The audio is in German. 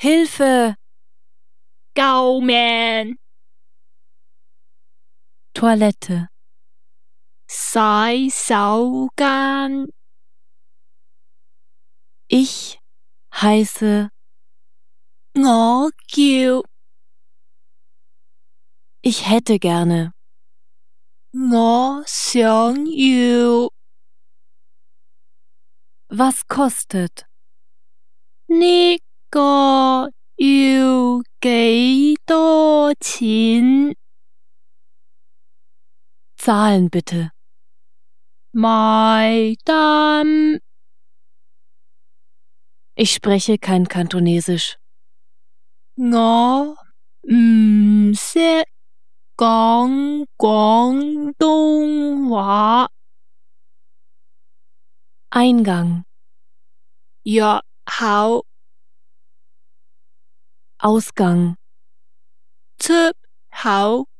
Hilfe! 救命！ Toilette. 洗手間。 Ich heiße. 我叫。 Ich hätte gerne. 我想要。 Was kostet? 呢個要幾多錢？ Zahlen bitte. 埋單。 Ich spreche kein Kantonesisch. 我唔識講廣東話。 Eingang. 入口。 Ausgang. 出口。